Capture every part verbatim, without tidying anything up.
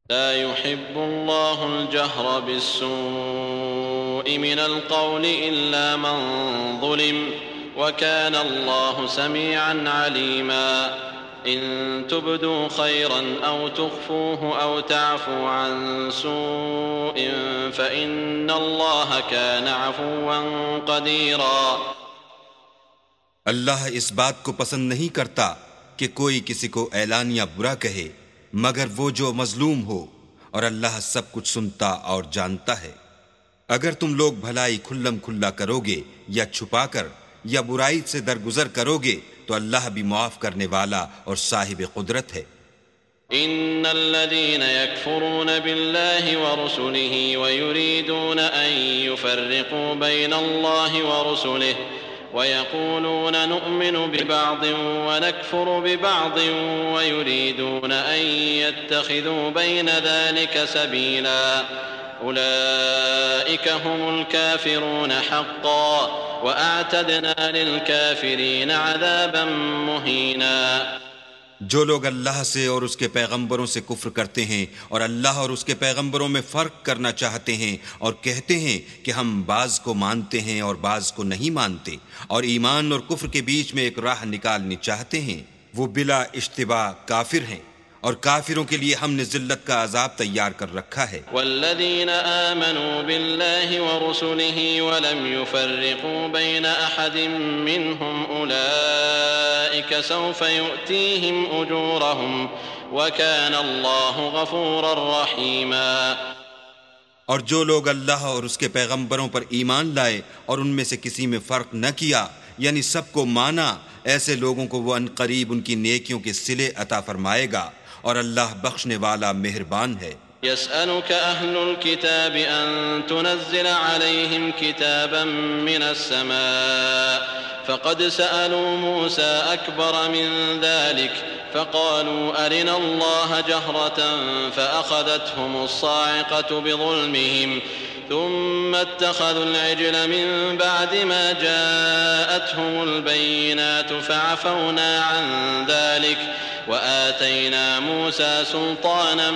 لا يحب الله الجهر بالسوء من القول إلا من ظلم وكان الله سميعا عليما إن تبدوا خيرا أو تخفوه أو تعفوا عن سوء فإن الله كان عفوا قديرا۔ اللہ اس بات کو پسند نہیں کرتا کہ کوئی کسی کو اعلانیہ برا کہے مگر وہ جو مظلوم ہو، اور اللہ سب کچھ سنتا اور جانتا ہے۔ اگر تم لوگ بھلائی کھلم کھلا کرو گے یا چھپا کر یا برائی سے درگزر کرو گے تو اللہ بھی معاف کرنے والا اور صاحب قدرت ہے۔ ان الذين يكفرون بالله ورسله ويريدون ان يفرقوا بين الله ورسله ويقولون نؤمن ببعض ونكفر ببعض ويريدون ان يتخذوا بين ذلك سبيلا اولئك هم الكافرون حقا واعتدنا للكافرين عذابا مهينا۔ جو لوگ اللہ سے اور اس کے پیغمبروں سے کفر کرتے ہیں اور اللہ اور اس کے پیغمبروں میں فرق کرنا چاہتے ہیں اور کہتے ہیں کہ ہم بعض کو مانتے ہیں اور بعض کو نہیں مانتے، اور ایمان اور کفر کے بیچ میں ایک راہ نکالنی چاہتے ہیں، وہ بلا اشتباہ کافر ہیں، اور کافروں کے لیے ہم نے ذلت کا عذاب تیار کر رکھا ہے۔ والذین آمنوا باللہ ورسلہ ولم يفرقوا بین احد منہم اولئک سوف یؤتیہم اجورہم وکان اللہ غفورا رحیما۔ اور جو لوگ اللہ اور اس کے پیغمبروں پر ایمان لائے اور ان میں سے کسی میں فرق نہ کیا، یعنی سب کو مانا، ایسے لوگوں کو وہ عنقریب ان کی نیکیوں کے صلے عطا فرمائے گا، اور اللہ بخشنے والا مہربان ہے۔ يسألك أهل الكتاب أن تنزل عليهم كتابا من السماء فقد سألوا موسى أكبر من ذلك فقالوا أرنا الله جهرة فأخذتهم الصاعقة بظلمهم ثم اتخذوا العجل من بعد ما جاءتهم البينات فعفونا عن ذلك وآتينا موسى سلطانا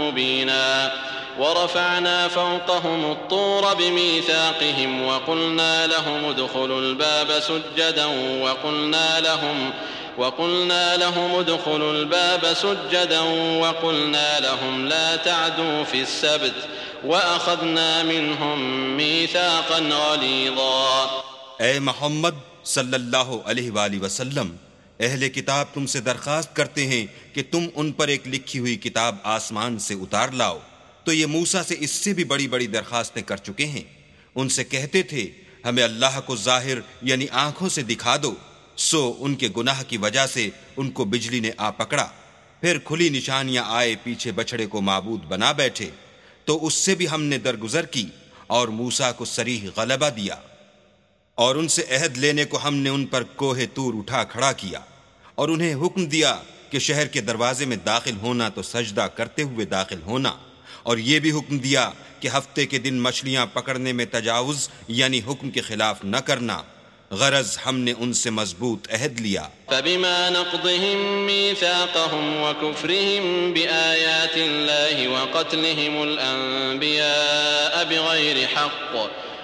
مبينا ورفعنا فوقهم الطور بميثاقهم وقلنا لهم ادخلوا الباب سجدا وقلنا لهم وقلنا لهم ادخلوا الباب سجدا وقلنا لهم لا تعدوا في السبت وأخذنا منهم ميثاقا غليظا۔ اے محمد صلی اللہ علیہ وآلہ وسلم، اہل کتاب تم سے درخواست کرتے ہیں کہ تم ان پر ایک لکھی ہوئی کتاب آسمان سے اتار لاؤ، تو یہ موسیٰ سے اس سے بھی بڑی بڑی درخواستیں کر چکے ہیں۔ ان سے کہتے تھے ہمیں اللہ کو ظاہر یعنی آنکھوں سے دکھا دو، سو ان کے گناہ کی وجہ سے ان کو بجلی نے آ پکڑا، پھر کھلی نشانیاں آئے پیچھے بچڑے کو معبود بنا بیٹھے، تو اس سے بھی ہم نے درگزر کی اور موسیٰ کو صریح غلبہ دیا، اور ان سے عہد لینے کو ہم نے ان پر کوہ طور اٹھا کھڑا کیا، اور انہیں حکم دیا کہ شہر کے دروازے میں داخل ہونا تو سجدہ کرتے ہوئے داخل ہونا، اور یہ بھی حکم دیا کہ ہفتے کے دن مچھلیاں پکڑنے میں تجاوز یعنی حکم کے خلاف نہ کرنا، غرض ہم نے ان سے مضبوط عہد لیا۔ فبما نقضهم ميثاقهم وكفرهم بآيات الله وقتلهم الأنبياء بغير حق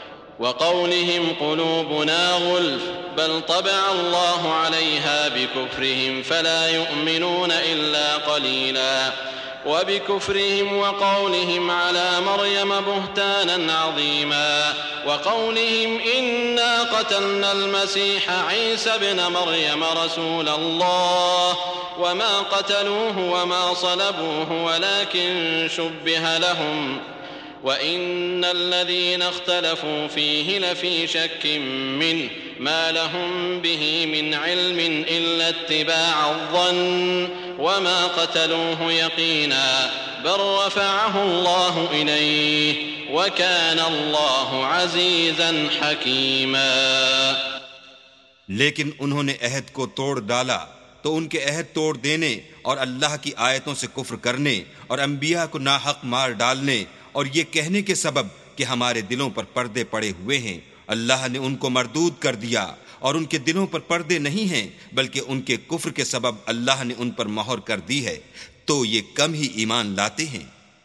وقولهم قلوبنا غلف بل طبع الله عليها بكفرهم فلا يؤمنون إلا قليلا وبكفرهم وقولهم على مريم بهتانا عظيما وقولهم إنا قتلنا المسيح عيسى ابن مريم رسول الله وما قتلوه وما صلبوه ولكن شبه لهم وَإِنَّ الَّذِينَ اخْتَلَفُوا فِيهِ لَفِي شَكٍّ مِّنْهُ مَا لَهُم بِهِ مِنْ عِلْمٍ إِلَّا اتِّبَاعَ الظَّنِّ وَمَا قَتَلُوهُ يَقِينًا بَلْ رَفَعَهُ اللَّهُ إِلَيْهِ وَكَانَ اللَّهُ عَزِيزًا حَكِيمًا۔ لیکن انہوں نے عہد کو توڑ ڈالا تو ان کے عہد توڑ دینے اور اللہ کی آیتوں سے کفر کرنے اور انبیاء کو ناحق مار ڈالنے اور یہ کہنے کے سبب کہ ہمارے دلوں پر پردے پڑے ہوئے ہیں، اللہ نے ان کو مردود کر دیا، اور ان کے دلوں پر پردے نہیں ہیں بلکہ ان کے کفر کے سبب اللہ نے ان پر مہر کر دی ہے، تو یہ کم ہی ایمان لاتے ہیں۔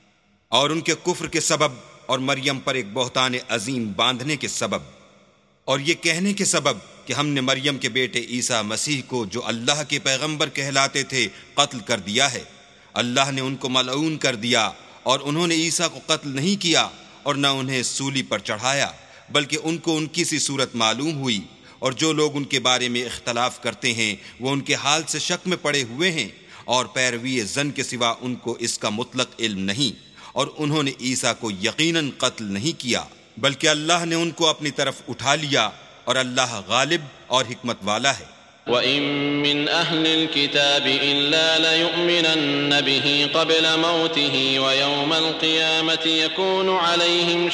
اور ان کے کفر کے سبب اور مریم پر ایک بہتان عظیم باندھنے کے سبب، اور یہ کہنے کے سبب کہ ہم نے مریم کے بیٹے عیسیٰ مسیح کو جو اللہ کے پیغمبر کہلاتے تھے قتل کر دیا ہے۔ اللہ نے ان کو ملعون کر دیا، اور انہوں نے عیسیٰ کو قتل نہیں کیا اور نہ انہیں سولی پر چڑھایا، بلکہ ان کو ان کی سی صورت معلوم ہوئی، اور جو لوگ ان کے بارے میں اختلاف کرتے ہیں وہ ان کے حال سے شک میں پڑے ہوئے ہیں، اور پیروی زن کے سوا ان کو اس کا مطلق علم نہیں، اور انہوں نے عیسیٰ کو یقیناً قتل نہیں کیا، بلکہ اللہ نے ان کو اپنی طرف اٹھا لیا، اور اللہ غالب اور حکمت والا ہے۔ وَإِن مِّنْ أَهْلِ الْكِتَابِ إِلَّا لَيُؤْمِنَنَّ بِهِ قَبْلَ مَوْتِهِ وَيَوْمَ الْقِيَامَةِ يَكُونُ عَلَيْهِمْ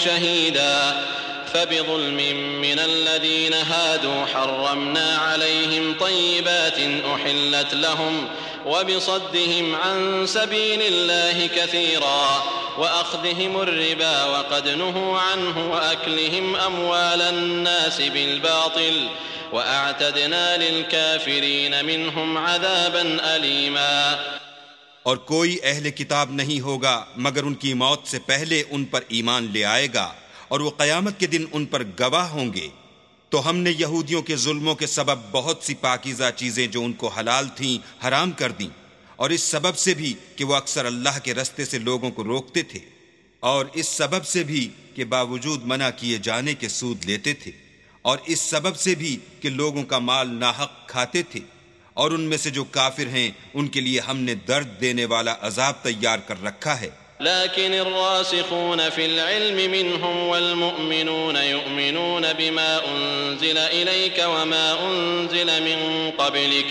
شَهِيدًا فَبِظُلْمٍ مِّنَ الَّذِينَ هَادُوا حَرَّمْنَا عَلَيْهِمْ طَيِّبَاتٍ أُحِلَّتْ لَهُمْ وَبِصَدِّهِمْ عَن سَبِيلِ اللَّهِ كَثِيرًا وَأَخْذِهِمُ الرِّبَا وَقَدْ نُهُوا عَنْهُ وَأَكْلِهِمْ أَمْوَالَ النَّاسِ بِالْبَاطِلِ وَأَعْتَدْنَا لِلْكَافِرِينَ مِنْهُمْ عَذَابًا أَلِيمًا۔ اور کوئی اہل کتاب نہیں ہوگا مگر ان کی موت سے پہلے ان پر ایمان لے آئے گا، اور وہ قیامت کے دن ان پر گواہ ہوں گے۔ تو ہم نے یہودیوں کے ظلموں کے سبب بہت سی پاکیزہ چیزیں جو ان کو حلال تھیں حرام کر دیں، اور اس سبب سے بھی کہ وہ اکثر اللہ کے رستے سے لوگوں کو روکتے تھے، اور اس سبب سے بھی کہ باوجود منع کیے جانے کے سود لیتے تھے، اور اس سبب سے بھی کہ لوگوں کا مال ناحق کھاتے تھے، اور ان میں سے جو کافر ہیں ان کے لیے ہم نے درد دینے والا عذاب تیار کر رکھا ہے۔ لكن الراسخون في العلم منهم والمؤمنون يؤمنون بما أنزل إليك وما أنزل من قبلك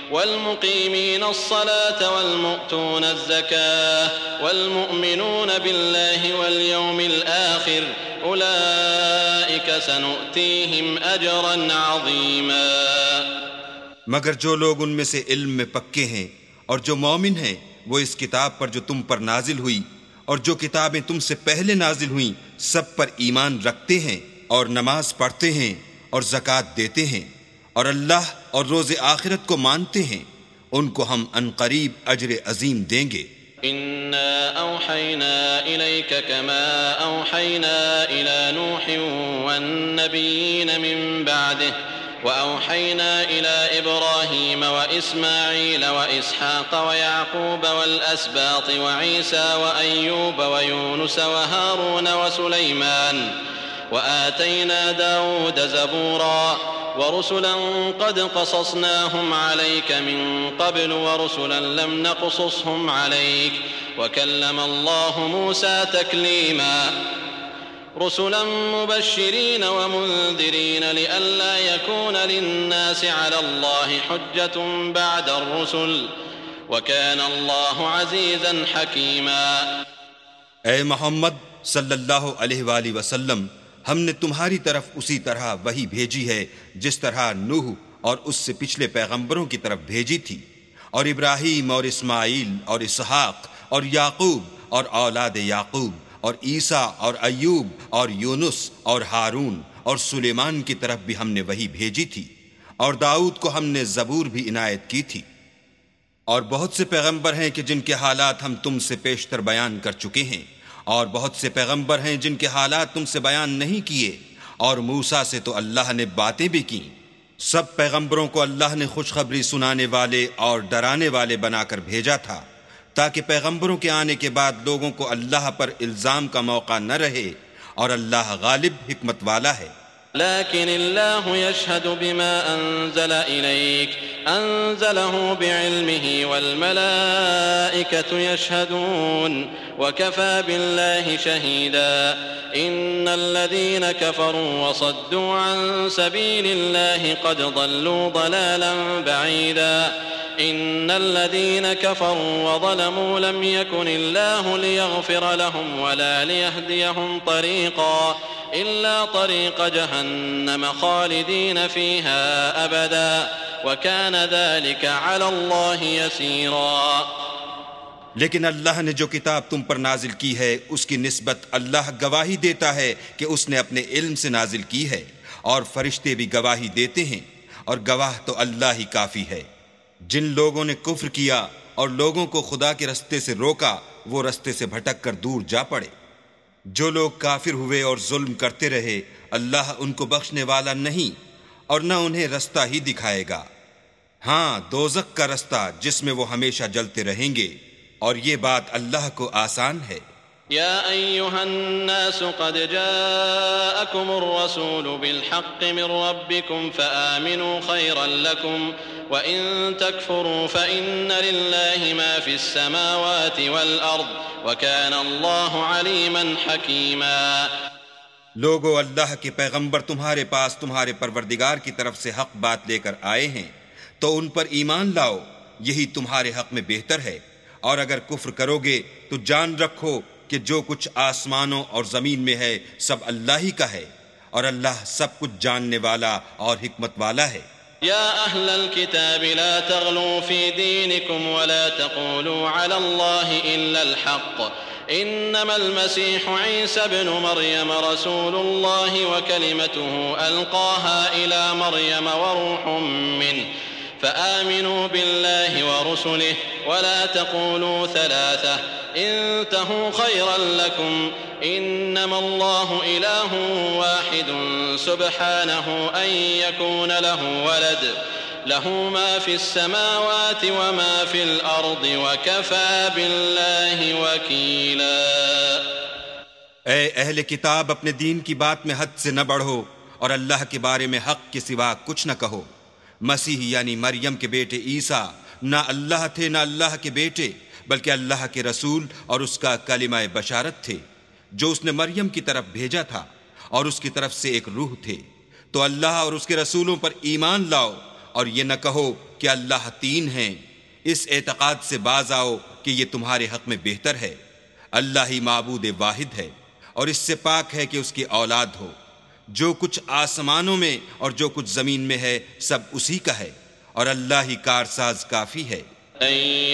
والمقيمين الصلاة والمؤتون الزكاة والمؤمنون بالله واليوم الآخر أولئك سنؤتيهم أجرا عظيما۔ مگر جو لوگ ان میں سے علم میں پکے ہیں اور جو مومن ہیں وہ اس کتاب پر جو تم پر نازل ہوئی اور جو کتابیں تم سے پہلے نازل ہوئیں سب پر ایمان رکھتے ہیں اور نماز پڑھتے ہیں اور زکوٰۃ دیتے ہیں اور اللہ اور روز آخرت کو مانتے ہیں، ان کو ہم عنقریب اجر عظیم دیں گے۔ إنا أوحينا إليك كما أوحينا إلى نوح والنبيين من بعده وأوحينا إلى إبراهيم وإسماعيل وإسحاق ويعقوب والأسباط وعيسى وأيوب ويونس وهارون وسليمان وآتينا داود زبورا ورسلا قد قصصناهم عليك من قبل ورسلا لم نقصصهم عليك وكلم الله موسى تكليما رسلا مبشرين ومنذرين لئلا يكون للناس على الله حجة بعد الرسل وكان الله عزيزا حكيما۔ اے محمد صلی اللہ علیہ وآلہ وسلم، ہم نے تمہاری طرف اسی طرح وحی بھیجی ہے جس طرح نوح اور اس سے پچھلے پیغمبروں کی طرف بھیجی تھی، اور ابراہیم اور اسماعیل اور اسحاق اور یعقوب اور اولاد یعقوب اور عیسیٰ اور ایوب اور یونس اور ہارون اور سلیمان کی طرف بھی ہم نے وحی بھیجی تھی، اور داؤد کو ہم نے زبور بھی عنایت کی تھی۔ اور بہت سے پیغمبر ہیں کہ جن کے حالات ہم تم سے پیشتر بیان کر چکے ہیں، اور بہت سے پیغمبر ہیں جن کے حالات تم سے بیان نہیں کیے، اور موسیٰ سے تو اللہ نے باتیں بھی کیں۔ سب پیغمبروں کو اللہ نے خوشخبری سنانے والے اور ڈرانے والے بنا کر بھیجا تھا، تاکہ پیغمبروں کے آنے کے بعد لوگوں کو اللہ پر الزام کا موقع نہ رہے، اور اللہ غالب حکمت والا ہے۔ لكن الله يشهد بما أنزل إليك أنزله بعلمه والملائكة يشهدون وكفى بالله شهيدا إن الذين كفروا وصدوا عن سبيل الله قد ضلوا ضلالا بعيدا إن الذين كفروا وظلموا لم يكن الله ليغفر لهم ولا ليهديهم طريقا إلا طريق جهنم خالدين فيها أبدا وكان ذلك على الله يسيرا۔ لیکن اللہ نے جو کتاب تم پر نازل کی ہے اس کی نسبت اللہ گواہی دیتا ہے کہ اس نے اپنے علم سے نازل کی ہے، اور فرشتے بھی گواہی دیتے ہیں، اور گواہ تو اللہ ہی کافی ہے۔ جن لوگوں نے کفر کیا اور لوگوں کو خدا کے رستے سے روکا وہ رستے سے بھٹک کر دور جا پڑے۔ جو لوگ کافر ہوئے اور ظلم کرتے رہے اللہ ان کو بخشنے والا نہیں اور نہ انہیں رستہ ہی دکھائے گا۔ ہاں، دوزخ کا رستہ جس میں وہ ہمیشہ جلتے رہیں گے، اور یہ بات اللہ کو آسان ہے۔ يا أيها الناس قد جاءكم الرسول بالحق من ربكم فآمنوا خيرا لكم وإن تكفروا فإن لله ما في السماوات والأرض وكان الله عليما حكيما۔ لوگو، اللہ کے پیغمبر تمہارے پاس تمہارے پروردگار کی طرف سے حق بات لے کر آئے ہیں تو ان پر ایمان لاؤ، یہی تمہارے حق میں بہتر ہے، اور اگر کفر کرو گے تو جان رکھو کہ جو کچھ آسمانوں اور زمین میں ہے سب اللہ ہی کا ہے، اور اللہ سب کچھ جاننے والا اور حکمت والا ہے۔ يا أهل الكتاب لا تغلوا في دينكم ولا تقولوا على الله إلا الحق إنما المسيح عيسى ابن مريم رسول الله وكلمته ألقاها إلى مريم وروح منه فآمنوا بالله ورسله ولا تقولوا ثلاثة انتهوا خيرا لكم إنما الله إله واحد سبحانه أن يكون له ولد له ما في السماوات وما في الأرض وكفى بالله وكيلا۔ اے اہل کتاب، اپنے دین کی بات میں حد سے نہ بڑھو اور اللہ کے بارے میں حق کے سوا کچھ نہ کہو۔ مسیح یعنی مریم کے بیٹے عیسیٰ نہ اللہ تھے نہ اللہ کے بیٹے، بلکہ اللہ کے رسول اور اس کا کلمہ بشارت تھے جو اس نے مریم کی طرف بھیجا تھا، اور اس کی طرف سے ایک روح تھے۔ تو اللہ اور اس کے رسولوں پر ایمان لاؤ اور یہ نہ کہو کہ اللہ تین ہیں، اس اعتقاد سے باز آؤ کہ یہ تمہارے حق میں بہتر ہے۔ اللہ ہی معبود واحد ہے اور اس سے پاک ہے کہ اس کی اولاد ہو۔ جو کچھ آسمانوں میں اور جو کچھ زمین میں ہے سب اسی کا ہے، اور اللہ ہی کارساز کافی ہے۔ أن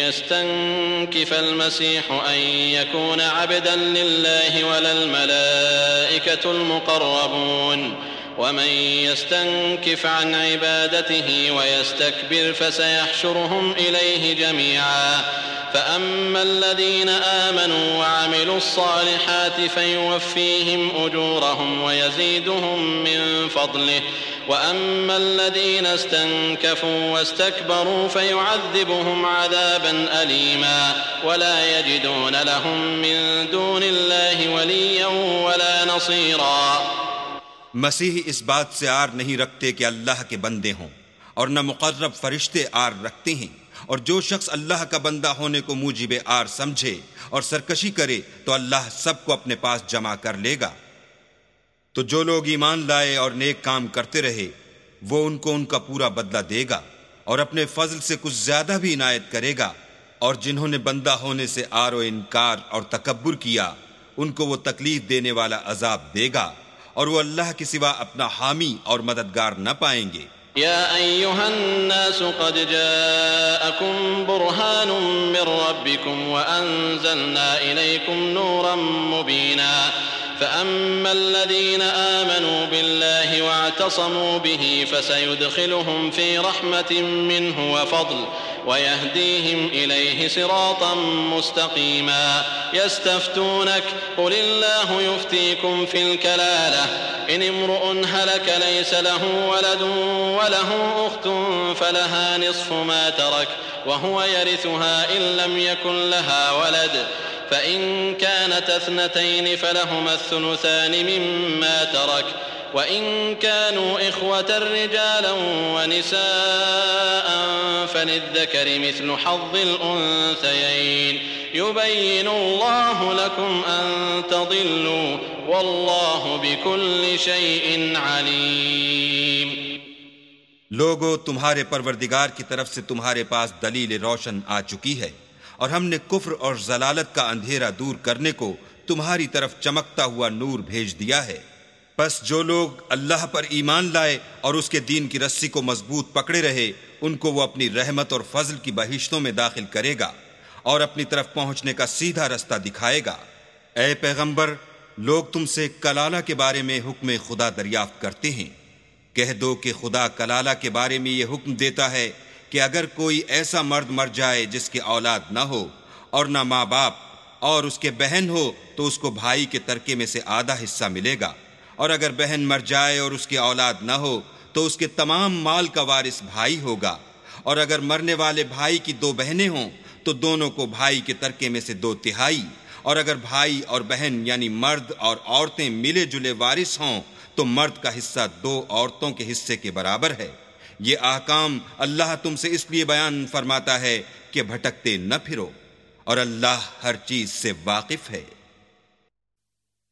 يستنكف المسيح أن يكون عبدا لله ولا الملائكة المقربون ومن يستنكف عن عبادته ويستكبر فسيحشرهم إليه جميعا فأما الذين آمنوا وعملوا الصالحات فيوفيهم أجورهم ويزيدهم من فضله وأما الذين استنكفوا واستكبروا فيعذبهم عذابا أليما ولا يجدون لهم من دون الله وليا ولا نصيرا۔ مسیح اس بات سے آر نہیں رکھتے کہ اللہ کے بندے ہوں، اور نہ مقرب فرشتے آر رکھتے ہیں، اور جو شخص اللہ کا بندہ ہونے کو موجب آر سمجھے اور سرکشی کرے تو اللہ سب کو اپنے پاس جمع کر لے گا۔ تو جو لوگ ایمان لائے اور نیک کام کرتے رہے وہ ان کو ان کا پورا بدلہ دے گا اور اپنے فضل سے کچھ زیادہ بھی عنایت کرے گا، اور جنہوں نے بندہ ہونے سے آر و انکار اور تکبر کیا ان کو وہ تکلیف دینے والا عذاب دے گا، اور وہ اللہ کے سوا اپنا حامی اور مددگار نہ پائیں گے۔ يا أيها الناس قد جاءكم برهان من ربكم وأنزلنا إليكم نورا مبينا فأما الذين آمنوا بالله واعتصموا به فسيدخلهم في رحمة منه وفضل ويهديهم إليه صراطا مستقيما يستفتونك قل الله يفتيكم في الكلالة إن امرؤ هلك ليس له ولد وله أخت فلها نصف ما ترك وهو يرثها إن لم يكن لها ولد فإن كانت اثنتين فلهما الثلثان مما ترك وإن كانوا إخوة رجالا ونساء فللذكر مثل حظ الأنثيين يبين الله لكم أن تضلوا والله بكل شيء عليم۔ لوگو، تمہارے پروردگار کی طرف سے تمہارے پاس دلیل روشن آ چکی ہے، اور ہم نے کفر اور ضلالت کا اندھیرا دور کرنے کو تمہاری طرف چمکتا ہوا نور بھیج دیا ہے۔ پس جو لوگ اللہ پر ایمان لائے اور اس کے دین کی رسی کو مضبوط پکڑے رہے ان کو وہ اپنی رحمت اور فضل کی بہشتوں میں داخل کرے گا اور اپنی طرف پہنچنے کا سیدھا رستہ دکھائے گا۔ اے پیغمبر، لوگ تم سے کلالہ کے بارے میں حکم خدا دریافت کرتے ہیں، کہہ دو کہ خدا کلالہ کے بارے میں یہ حکم دیتا ہے کہ اگر کوئی ایسا مرد مر جائے جس کی اولاد نہ ہو اور نہ ماں باپ اور اس کے بہن ہو تو اس کو بھائی کے ترکے میں سے آدھا حصہ ملے گا، اور اگر بہن مر جائے اور اس کی اولاد نہ ہو تو اس کے تمام مال کا وارث بھائی ہوگا، اور اگر مرنے والے بھائی کی دو بہنیں ہوں تو دونوں کو بھائی کے ترکے میں سے دو تہائی، اور اگر بھائی اور بہن یعنی مرد اور عورتیں ملے جلے وارث ہوں تو مرد کا حصہ دو عورتوں کے حصے کے برابر ہے۔ یہ احکام اللہ تم سے اس لیے بیان فرماتا ہے کہ بھٹکتے نہ پھرو، اور اللہ ہر چیز سے واقف ہے۔